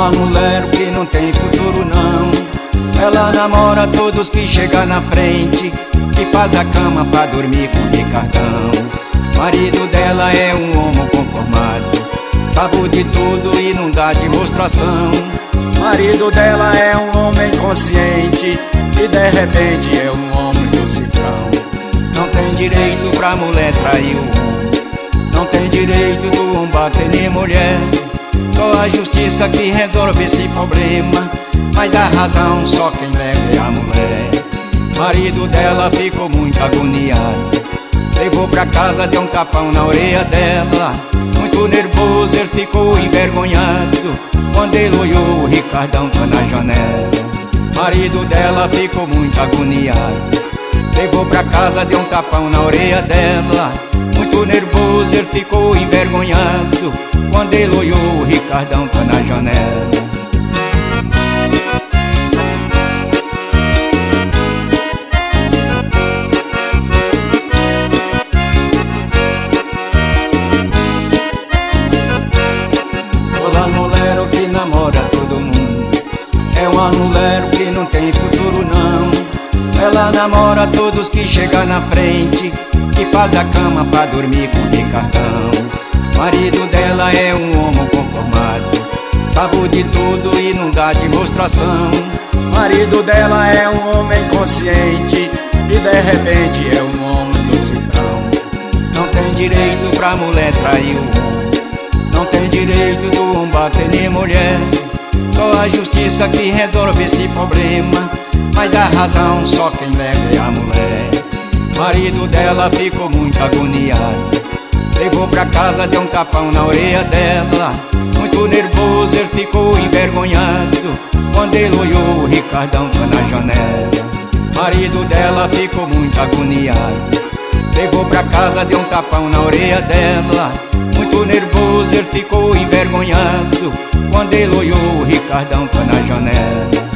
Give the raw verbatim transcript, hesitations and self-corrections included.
Olá, mulher que não tem futuro não. Ela namora todos que chega na frente e faz a cama pra dormir com Ricardão. Marido dela é um homem conformado, sabe de tudo e não dá demonstração. Marido dela é um homem consciente e de repente é um homem do cifrão. Não tem direito pra mulher trair o homem, não tem direito do homem bater nem mulher. Só a justiça que resolve esse problema, mas a razão só quem leva é a mulher. Marido dela ficou muito agoniado, levou pra casa, deu um tapão na orelha dela. Muito nervoso, ele ficou envergonhado. Quando ele olhou, o Ricardão tá na janela. Marido dela ficou muito agoniado, levou pra casa, deu um tapão na orelha dela. Muito nervoso, ele ficou envergonhado. Quando ele olhou, o Ricardão tá na janela. Olá, mulher que namora todo mundo, é uma mulher que não tem futuro não. Ela namora todos que chega na frente e faz a cama pra dormir com Ricardão. Marido dela é um homem conformado, sabe de tudo e não dá demonstração. Marido dela é um homem consciente e de repente é um homem do cifrão. Não tem direito pra mulher trair o homem, não tem direito do homem bater nem mulher. Só a justiça que resolve esse problema, mas a razão só quem leva é a mulher. Marido dela ficou muito agoniado, levou pra casa, deu um tapão na orelha dela. Muito nervoso, ele ficou envergonhado. Quando ele olhou, o Ricardão tá na janela. Marido dela ficou muito agoniado, levou pra casa, deu um tapão na orelha dela. Muito nervoso, ele ficou envergonhado. Quando ele olhou, o Ricardão tá na janela.